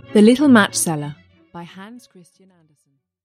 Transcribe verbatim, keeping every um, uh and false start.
The Little Match Seller by Hans Christian Andersen.